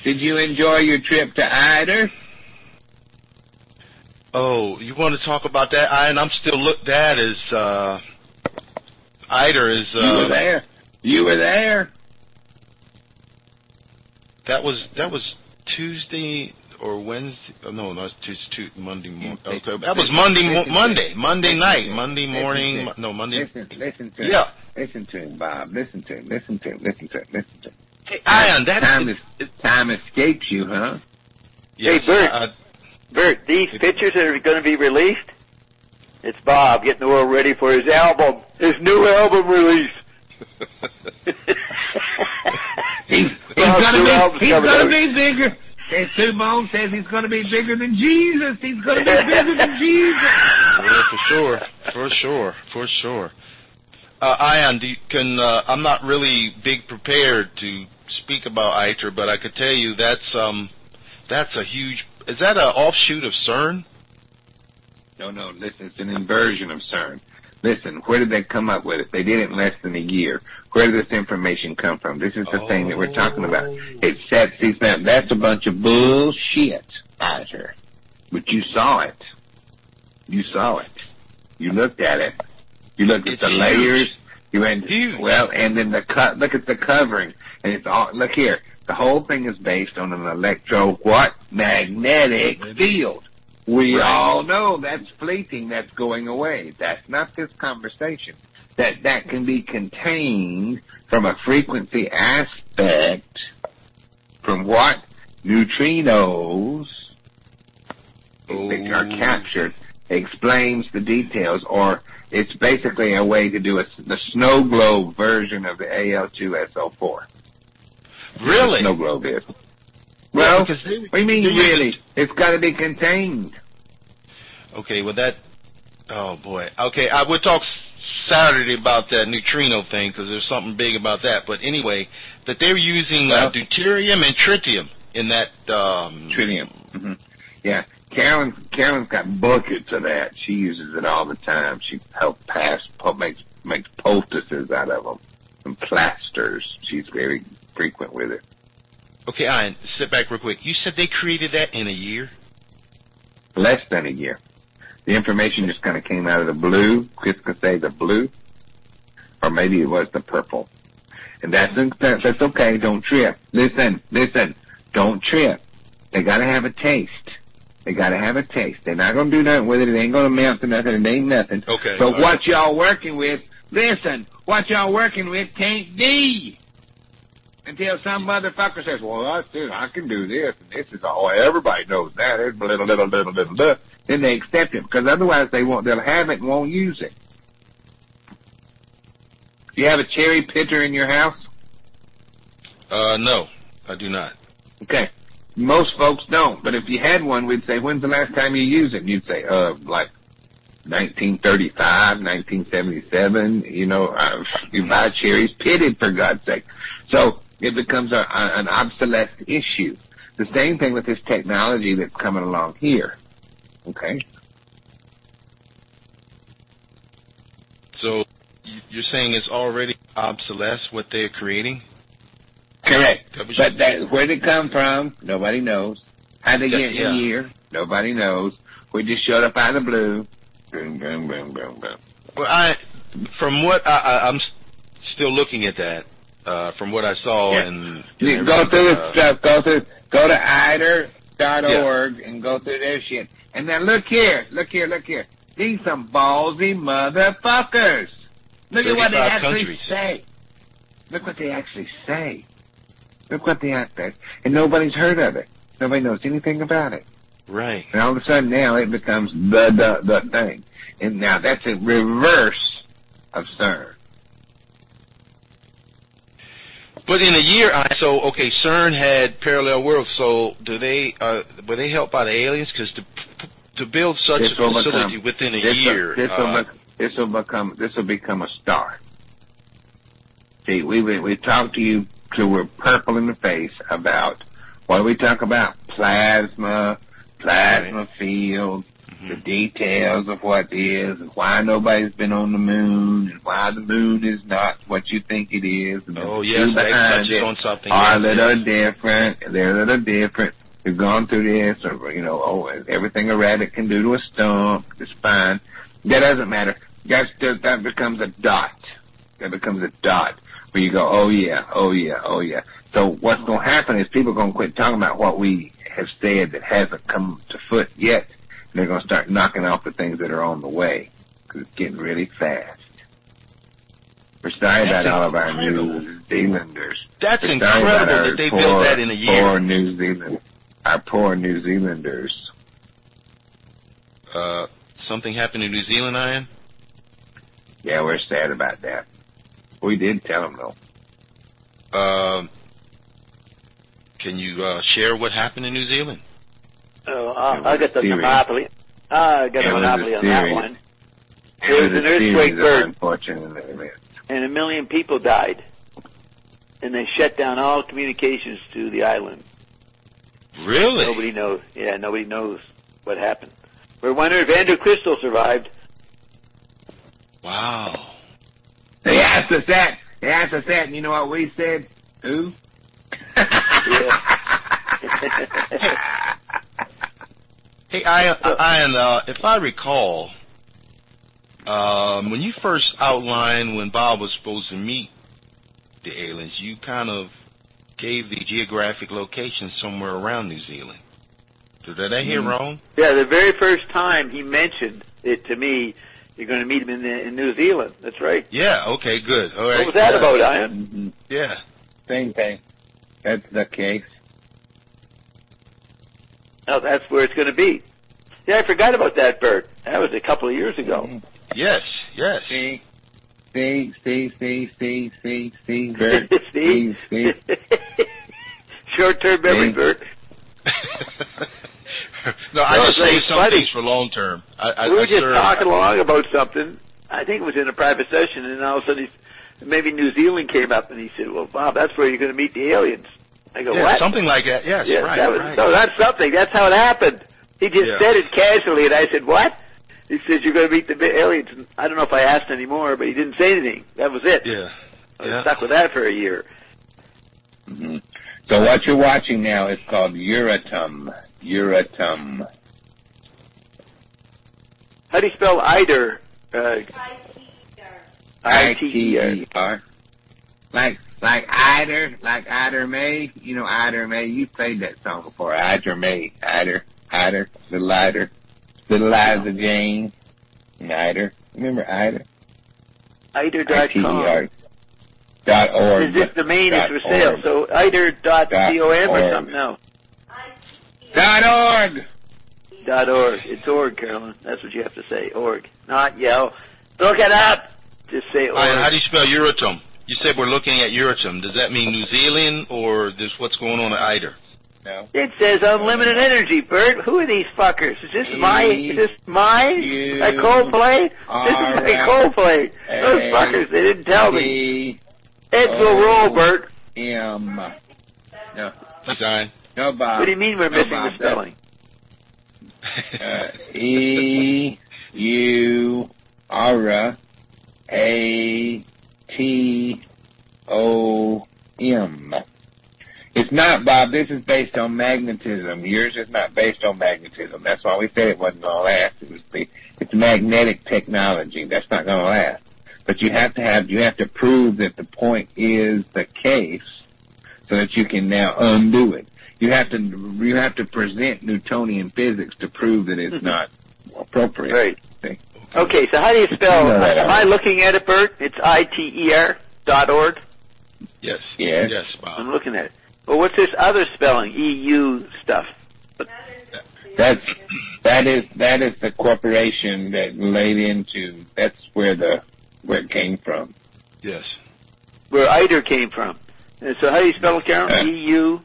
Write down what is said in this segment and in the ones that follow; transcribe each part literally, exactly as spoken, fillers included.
Did you enjoy your trip to Eider? Oh, you want to talk about that? I, and I'm still looked at as, uh, Eider is, uh. You were there. You were there. That was, that was Tuesday or Wednesday. Oh, no, no, it's Tuesday, Monday morning. Okay. That was Monday, mo- Monday, Monday night, Monday morning. No, Monday. Listen, listen to him. Yeah. Listen to him, Bob. Listen to him. Listen to him. Listen to him. Listen to him. Hey, Ian, that time, is, time escapes you, huh? Yes, hey, Bert. Uh, Bert, these pictures that are going to be released, it's Bob getting the world ready for his album, his new album release. he's he's going to be, he's going to be bigger. As Sue Bone says, he's going to be bigger than Jesus. He's going to be bigger than Jesus. Yeah, for sure. For sure. For sure. Uh, Ian, do you, can, uh, I'm not really big prepared to speak about ITER, but I could tell you that's, um, that's a huge, is that an offshoot of CERN? No, no, listen, it's an inversion of CERN. Listen, where did they come up with it? They did it in less than a year. Where did this information come from? This is the oh. thing that we're talking about. It sets these down. That's a bunch of bullshit, ITER. But you saw it. You saw it. You looked at it. You look at it's the huge. layers. You went, huge. Well, and then the cut. Look at the covering, and it's all. Look here. The whole thing is based on an electro what magnetic field. We right. all know that's fleeting. That's going away. That's not this conversation. That that can be contained from a frequency aspect. From what neutrinos oh. that are captured explains the details, or it's basically a way to do a, the snow globe version of the A L two S O four. Really? Snow globe is. Well, yeah, they, what do you mean really? It, it's got to be contained. Okay, well that, oh boy. Okay, I would talk Saturday about that neutrino thing because there's something big about that. But anyway, that they're using well, uh, deuterium and tritium in that. Um, tritium. Mm-hmm. Yeah. Carolyn, Carolyn's got buckets of that. She uses it all the time. She helps pass, makes, makes poultices out of them and plasters. She's very frequent with it. Okay, Ian, sit back real quick. You said they created that in a year? Less than a year. The information just kind of came out of the blue. Chris could say the blue, or maybe it was the purple. And that's, that's okay. Don't trip. Listen, listen. Don't trip. They gotta have a taste. They gotta have a taste. They're not gonna do nothing with it. It ain't gonna amount to nothing. It ain't nothing. Okay. But what right. y'all working with, listen, what y'all working with can't be. Until some motherfucker says, well, that's it. I can do this. And this is all. Everybody knows that. It's little, little, little, little, little. Then they accept it. Because otherwise they won't, they'll have it and won't use it. Do you have a cherry picker in your house? Uh, no. I do not. Okay. Most folks don't. But if you had one, we'd say, when's the last time you used it? And you'd say, uh, like nineteen thirty-five, nineteen seventy-seven. You know, uh, you buy cherries pitted, for God's sake. So, it becomes a, a, an obsolete issue. The same thing with this technology that's coming along here. Okay? So, you're saying it's already obsolete, what they're creating? Correct. But that, where did it come from? Nobody knows. How they get yeah. in a year? Nobody knows. We just showed up out of the blue. Boom, boom, boom, boom, boom. Well, I, from what I, I, I'm still looking at that. Uh, from what I saw, yeah. and, and go through the uh, stuff. Go through. Go to eider dot org yeah. and go through their shit. And now look here, look here, look here. These some ballsy motherfuckers. Look at what they actually countries. say. Look what they actually say. Look what they actually. And nobody's heard of it. Nobody knows anything about it. Right. And all of a sudden now it becomes the the the thing. And now that's a reverse of CERN. But in a year, I, so, okay, CERN had parallel worlds, so do they, uh, were they helped by the aliens? Because to, to build such this a facility become, within a this year. Will, this, uh, will, this will become, this will become a star. See, we, we, we talked to you till we're purple in the face about, what do we talk about? Plasma, plasma right. field, mm-hmm. the details of what is, and why nobody's been on the moon, and why the moon is not what you think it is. And oh, yes, that touches on something. Are that are different, they're that are different. We've gone through this, or, you know, oh, everything a rabbit can do to a stump is fine. That doesn't matter. That's just, that becomes a dot. That becomes a dot where you go, oh yeah, oh yeah, oh yeah. So what's going to happen is people are going to quit talking about what we have said that hasn't come to foot yet. And they're going to start knocking off the things that are on the way, because it's getting really fast. We're sorry That's about all of our incredible. New Zealanders. That's We're incredible that they poor, built that in a year. Poor New Zealand, our poor New Zealanders. Uh, something happened in New Zealand, Ian? Yeah, we're sad about that. We did tell them though. Um, can you uh, share what happened in New Zealand? Oh, I'll, I'll get the serious. monopoly. I got It the was monopoly a on that series. one. It There was was an a series earthquake, of Bert, unfortunate events. and a million people died. And they shut down all communications to the island. Really? Nobody knows. Yeah, nobody knows what happened. We're wondering if Andrew Crystal survived. Wow. They asked us that. They asked us that, and you know what we said? Who? Hey, Ian, Ian uh, if I recall, um, when you first outlined when Bob was supposed to meet the aliens, you kind of gave the geographic location somewhere around New Zealand. Did I hear mm-hmm. wrong? Yeah, the very first time he mentioned it to me, you're going to meet him in, the, in New Zealand. That's right. Yeah, okay, good. All right. What was that yeah. about, Ian? Mm-hmm. Yeah. Same thing. That's the case. Oh, that's where it's going to be. Yeah, I forgot about that, Bert. That was a couple of years ago. Yes, yes. See, see, see, see, see, see, see, Bert. see? see, see. Short-term memory, See? Bert. no, I No, just it's say like some funny. things for long term. I, I, we were I just serve- talking along about something. I think it was in a private session, and all of a sudden, he, maybe New Zealand came up, and he said, "Well, Bob, that's where you're going to meet the aliens." I go, yeah, "What?" something like that. Yes, Yeah, right, that was, right. No, that's something. That's how it happened. He just Yeah. said it casually, and I said, "What?" He said, "You're going to meet the aliens." And I don't know if I asked anymore, but he didn't say anything. That was it. Yeah. I was yeah. stuck with that for a year. Mm-hmm. So what you're watching now is called Euratom. Euratom. How do you spell eider? Uh, I T E R. Like, like Eider, like Eider May. You know Eider May. You played that song before. Eider May. Eider. Eider. Little Eider. Little Liza Jane. Eider. Remember Eider? eider dot com. Dot org. Is this the main is dot for sale? org. So eider dot com or org. something? No. Dot org. Dot org. It's org, Carolyn. That's what you have to say. Org. Not yell. Look it up. Just say org. Ian, how do you spell Euratom? You said we're looking at Euratom. Does that mean New Zealand or this what's going on at Eider? No. It says unlimited energy, Bert. Who are these fuckers? Is this my, is this mine? U- Like Coldplay? R- This is like Coldplay. Those A- fuckers, they didn't tell me. E- Heads will roll, Bert. M. No. Design. No, Bob. What do you mean we're No, missing Bob. the spelling? Uh, E U R A T O M. It's not, Bob. This is based on magnetism. Yours is not based on magnetism. That's why we said it wasn't going to last. It was the, it's magnetic technology. That's not going to last. But you have to have, you have to prove that the point is the case so that you can now undo it. You have to, you have to present Newtonian physics to prove that it's not appropriate. Right. See? Okay, so how do you spell, You know that, am I looking at it, Bert? It's I T E R dot org? Yes. Yes. Yes, I'm Bob. looking at it. Well, what's this other spelling? E U stuff. That's, that is, that is the corporation that laid into, that's where the, where it came from. Yes. Where eider came from. And so how do you spell it, Carol? Uh, E U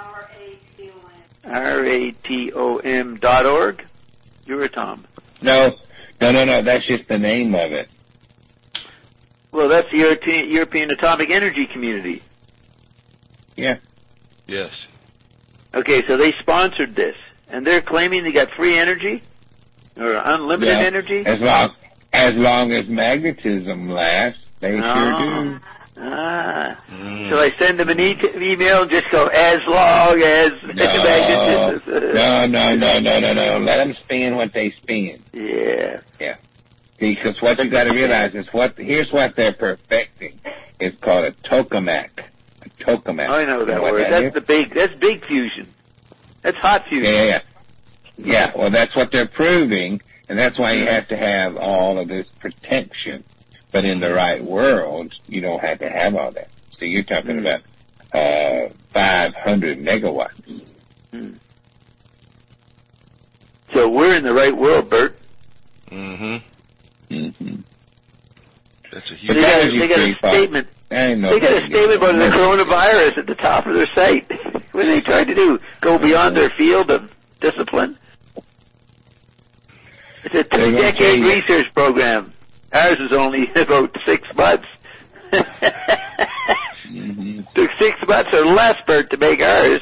R A T O M dot org? Euratom. No, no, no, no, that's just the name of it. Well, that's the European, European Atomic Energy Community. Yeah. Yes. Okay, so they sponsored this, and they're claiming they got free energy? Or unlimited Yeah, energy? As long, as long as magnetism lasts, they Oh. sure do. Ah. Mm. So I send them an e- email and just go, as long as No, magnetism. no, no, no, no, no, no. Let them spend what they spend. Yeah. Because what you got to realize is what, here's what they're perfecting. It's called a tokamak. A tokamak. I know You that what word. that That's is? the big, that's big fusion. That's hot fusion. Yeah, yeah, yeah. Yeah, well, that's what they're proving, and that's why you have to have all of this protection. But in the right world, you don't have to have all that. So you're talking about uh five hundred megawatts. So we're in the right world, Bert. Mm-hmm. Mm-hmm. That's a They huge. But got, that a, is they got a pretty far. statement. Ain't no They got a big statement deal. about the coronavirus at the top of their site. What are they trying to do? Go beyond their field of discipline? It's a They're gonna two-decade change it. research program. Ours is only about six months. Mm-hmm. Took six months or less, Bert, to make ours.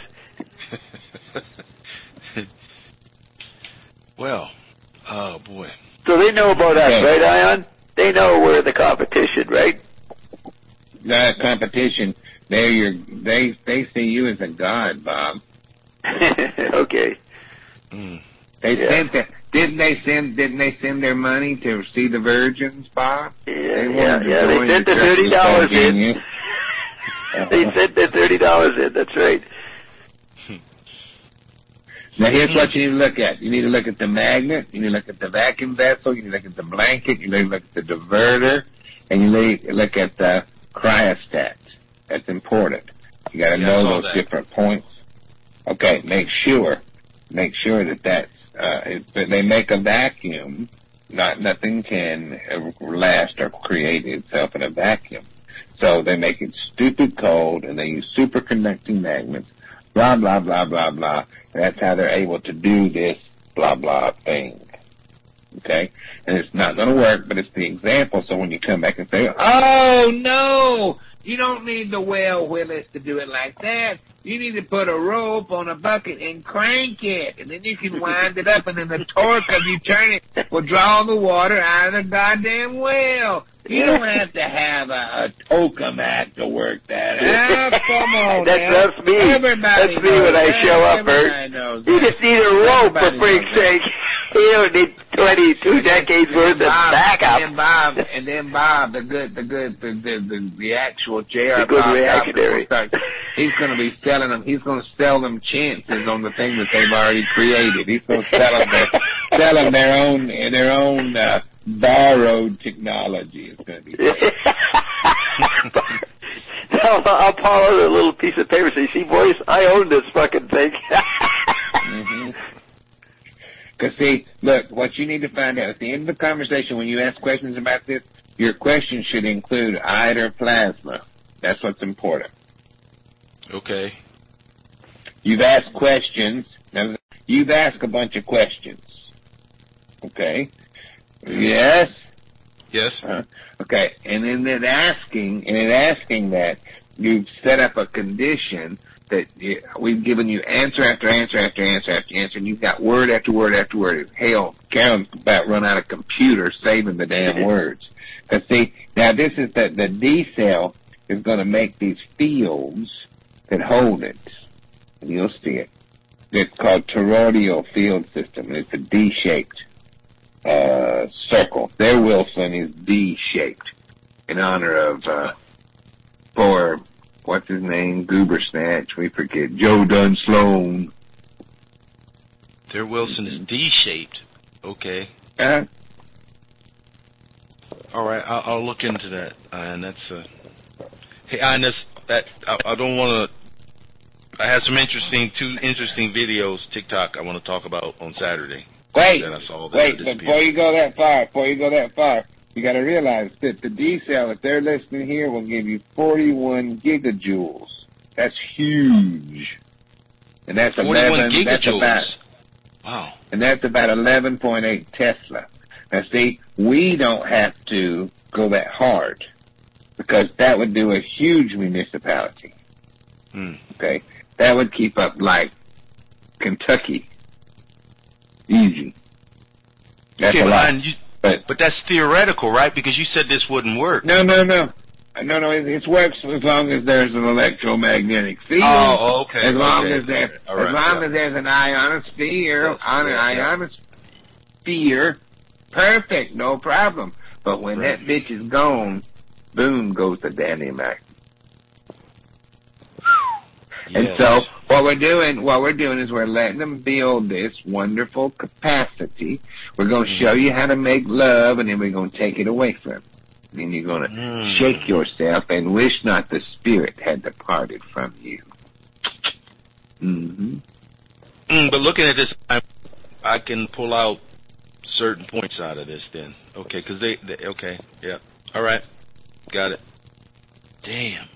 Well, oh boy. So they know about us, Okay. right, Ion? They know we're the competition, right? That competition, they're your, they they see you as a god, Bob. Okay. Mm. They Yeah. sent that. Didn't they send? Didn't they send their money to see the virgins, Bob? Yeah, They yeah, wanted to yeah. They join sent the the thirty dollars in. Union. They sent the thirty dollars in. That's right. Now here's what you need to look at. You need to look at the magnet, you need to look at the vacuum vessel, you need to look at the blanket, you need to look at the diverter, and you need to look at the cryostat. That's important. You gotta Yeah, I know saw those that. different points. Okay, make sure, make sure that that's, uh, it, that they make a vacuum. Not, nothing can uh, last or create itself in a vacuum. So they make it stupid cold and they use superconducting magnets, blah, blah, blah, blah, blah. And that's how they're able to do this blah, blah thing. Okay? And it's not going to work, but it's the example. So when you come back and say, oh, no, you don't need the well Willis to do it like that. You need to put a rope on a bucket and crank it. And then you can wind it up, and then the torque of you turn it will draw the water out of the goddamn well. You don't have to have a, a tokamak to work that out. Come on, That's, now. that's me. Everybody That's me knows when I that. show up, Everybody Bert. knows You that. just need a rope, for Everybody freak's knows that. sake. You don't need twenty-two decades worth of Bob, backup. And then Bob, and then Bob, the good, the good, the the the, the actual J R. The good Bob reactionary. Bob, he's going to be selling them. He's going to sell them chances on the thing that they've already created. He's going to sell them their, sell them their own, their own uh, borrowed technology. It's going to be. I'll, I'll pull out a little piece of paper and say, see, boys, I own this fucking thing. Mm-hmm. Because see, look, what you need to find out at the end of the conversation, when you ask questions about this, your question should include I D or plasma. That's what's important. Okay. You've asked questions. Now, you've asked a bunch of questions. Okay? Yes? Yes. Uh, okay. And in that asking, and in asking that, you've set up a condition that you, we've given you answer after answer after answer after answer, and you've got word after word after word. Hell, Carol's about run out of computer saving the damn words. Because see, now this is the, the D cell is going to make these fields that hold it. And you'll see it. It's called toroidal field system, and it's a D-shaped uh, circle. Their Wilson is D-shaped in honor of, uh, for, what's his name, Goober Snatch, we forget, Joe Dunn Sloan. Their Wilson is D-shaped. Okay. Uh, All right. I'll, I'll look into that. Uh, and that's uh. Hey, and that's that. I, I don't want to. I had some interesting, two interesting videos, TikTok, I want to talk about on Saturday. wait, That I saw that wait, I disappeared. before you go that far, before you go that far, you got to realize that the D cell, if they're listening here, will give you forty-one gigajoules. That's huge. And that's forty-one eleven, that's gigajoules. about, Wow. and that's about eleven point eight Tesla. Now see, we don't have to go that hard because that would do a huge municipality. Hmm. Okay? That would keep up like Kentucky. Easy. That's okay, a lot. but, you, But, but that's theoretical, right? Because you said this wouldn't work. no, no, no. No, no, it, it works as long as there's an electromagnetic field. Oh, okay. As long okay. as there, All right, as long yeah. as there's an ionosphere, Yes, on an yeah, yeah. ionosphere, perfect, no problem. But when Right. that bitch is gone, boom goes the Danny Mac. And Yes. so what we're doing, what we're doing is we're letting them build this wonderful capacity. We're going to Mm. show you how to make love, and then we're going to take it away from you. And you're going to Mm. shake yourself and wish not the spirit had departed from you. Mm-hmm. Mm, but looking at this, I, I can pull out certain points out of this then. Okay, because they, they, okay, yeah. All right. Got it. Damn.